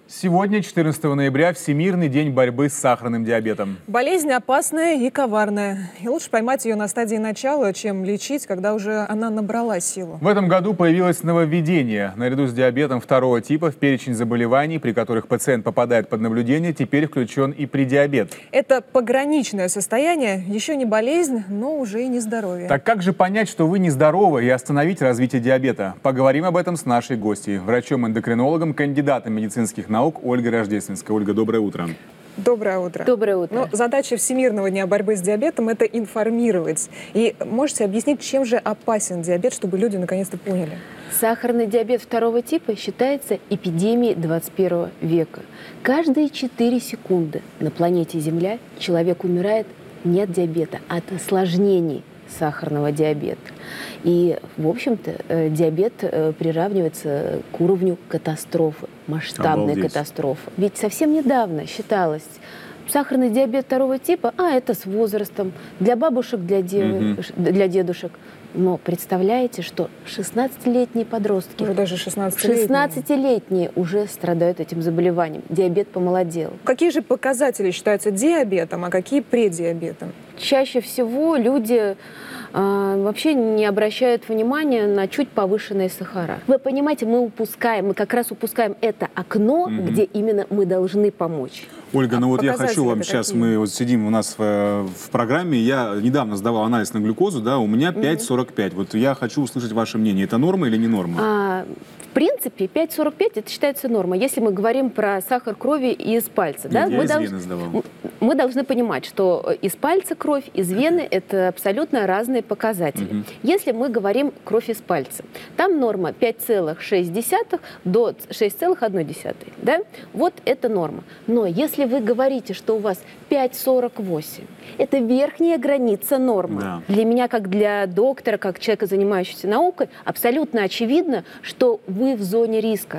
Сегодня, 14 ноября, Всемирный день борьбы с сахарным диабетом. Болезнь опасная и коварная. И лучше поймать ее на стадии начала, чем лечить, когда уже она набрала силу. В этом году появилось нововведение. Наряду с диабетом второго типа в перечень заболеваний, при которых пациент попадает под наблюдение, теперь включен и предиабет. Это пограничное состояние, еще не болезнь, но уже и не здоровье. Так как же понять, что вы нездоровы, и остановить развитие диабета? Поговорим об этом с нашей гостьей, врачом-эндокринологом, кандидатом медицинских наук Ольгой Рождественской. Ольга, доброе утро. Доброе утро. Доброе утро. Ну, задача Всемирного дня борьбы с диабетом – это информировать. И можете объяснить, чем же опасен диабет, чтобы люди наконец-то поняли? Сахарный диабет второго типа считается эпидемией 21 века. Каждые 4 секунды на планете Земля человек умирает не от диабета, а от осложнений сахарного диабета. И, в общем-то, диабет приравнивается к уровню катастрофы, масштабной катастрофы. Ведь совсем недавно считалось, сахарный диабет второго типа, это с возрастом, для бабушек, для дедушек. Но представляете, что 16-летние подростки, уже даже 16-летние уже страдают этим заболеванием. Диабет помолодел. Какие же показатели считаются диабетом, а какие предиабетом? Чаще всего люди вообще не обращают внимания на чуть повышенные сахара. Вы понимаете, мы как раз упускаем это окно, где именно мы должны помочь. Ольга, ну вот я хочу вам сейчас, мы вот сидим у нас в программе, я недавно сдавал анализ на глюкозу, да, у меня 5,45. Вот я хочу услышать ваше мнение, это норма или не норма? В принципе, 5,45 это считается нормой. Если мы говорим про сахар крови из пальца, да, мы должны понимать, что из пальца кровь, из вены это абсолютно разные показатели. Если мы говорим кровь из пальца, там норма 5,6 до 6,1, да? Вот это норма. Но если вы говорите, что у вас 5,48, это верхняя граница нормы. Да. Для меня, как для доктора, как человека, занимающегося наукой, абсолютно очевидно, что вы в зоне риска.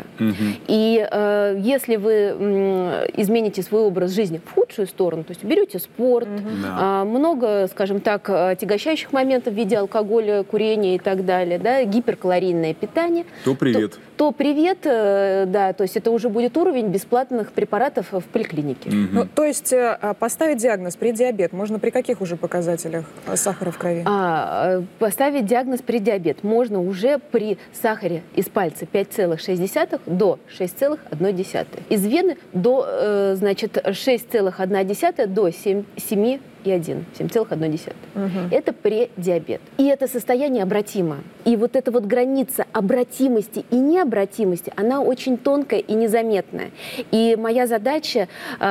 И если вы измените свой образ жизни в худшую сторону, то есть берете спорт, много, скажем так, отягощающих моментов в виде алкоголя, курения и так далее, да, гиперкалорийное питание, то привет. То привет, да, то есть это уже будет уровень бесплатных препаратов в поликлинике. Ну, то есть поставить диагноз предиабет можно при каких уже показателях сахара в крови? Поставить диагноз предиабет можно уже при сахаре из пальца 5,6 до 6,1. Из вены до, значит, 6,1 до 7,1. 7,1. Это предиабет. И это состояние обратимо. И вот эта вот граница обратимости и необратимости, она очень тонкая и незаметная. И моя задача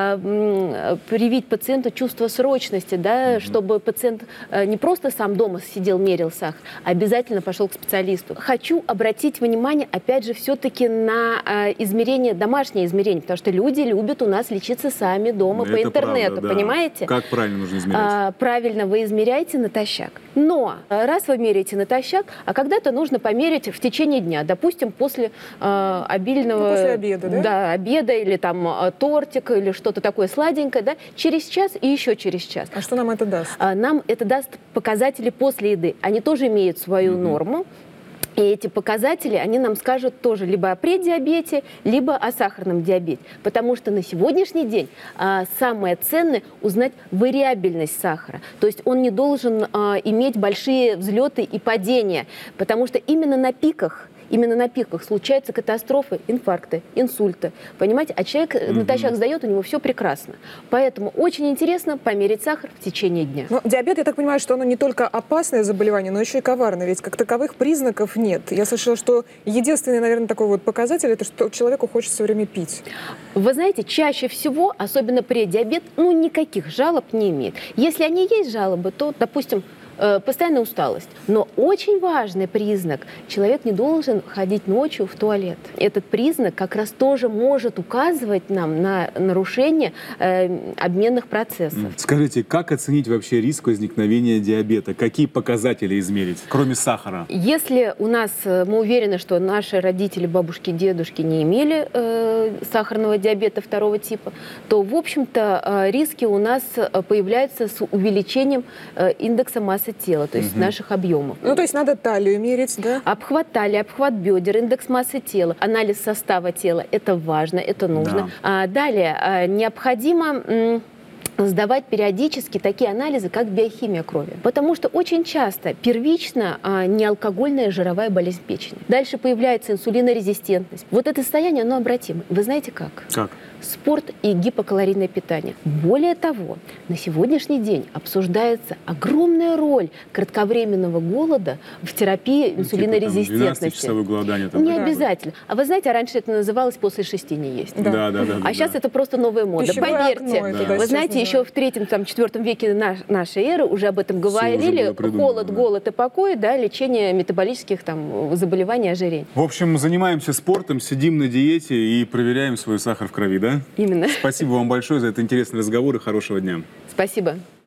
привить пациенту чувство срочности, да, чтобы пациент не просто сам дома сидел, мерил сахар, а обязательно пошел к специалисту. Хочу обратить внимание, опять же, все-таки на измерение, домашнее измерение, потому что люди любят у нас лечиться сами дома по интернету, правда, да. Понимаете? Как правильно нужно измерять? Правильно, вы измеряете натощак. Но раз вы меряете натощак, а когда-то нужно померить в течение дня, допустим, после обильного... после обеда, да? Да, обеда или там тортик или что-то такое сладенькое, да, через час и еще через час. А что нам это даст? Нам это даст показатели после еды. Они тоже имеют свою норму. И эти показатели, они нам скажут тоже либо о преддиабете, либо о сахарном диабете. Потому что на сегодняшний день самое ценное – узнать вариабельность сахара. То есть он не должен иметь большие взлеты и падения. Потому что именно на пиках случаются катастрофы, инфаркты, инсульты. Понимаете? А человек натощак сдает, у него все прекрасно. Поэтому очень интересно померить сахар в течение дня. Но диабет, я так понимаю, что оно не только опасное заболевание, но еще и коварное. Ведь как таковых признаков нет. Я слышала, что единственный, наверное, такой вот показатель, это что человеку хочется все время пить. Вы знаете, чаще всего, особенно преддиабет, никаких жалоб не имеет. Если они есть жалобы, то, допустим, постоянная усталость. Но очень важный признак – человек не должен ходить ночью в туалет. Этот признак как раз тоже может указывать нам на нарушение обменных процессов. Скажите, как оценить вообще риск возникновения диабета? Какие показатели измерить, кроме сахара? Если у нас, мы уверены, что наши родители, бабушки, дедушки не имели сахарного диабета второго типа, то, в общем-то, риски у нас появляются с увеличением индекса массы массы тела, то есть наших объемов. Ну, то есть надо талию мерить, да? Обхват талии, обхват бедер, индекс массы тела, анализ состава тела. Это важно, это нужно. Да. Далее, необходимо сдавать периодически такие анализы, как биохимия крови. Потому что очень часто первично неалкогольная жировая болезнь печени. Дальше появляется инсулинорезистентность. Вот это состояние, оно обратимо. Вы знаете как? Как? Спорт и гипокалорийное питание. Более того, на сегодняшний день обсуждается огромная роль кратковременного голода в терапии инсулинорезистентности. 12-часовое голодание. Не обязательно. А вы знаете, раньше это называлось «после 6 не есть». Да. А сейчас это просто новая мода. Пищевое Поверьте, окно это, да, вы знаете, еще в 3-4 веке нашей эры уже об этом говорили. уже было придумано, Холод, да. голод и покой, да, лечение метаболических заболеваний, ожирения. В общем, занимаемся спортом, сидим на диете и проверяем свой сахар в крови, да? Именно. Спасибо вам большое за этот интересный разговор и хорошего дня. Спасибо.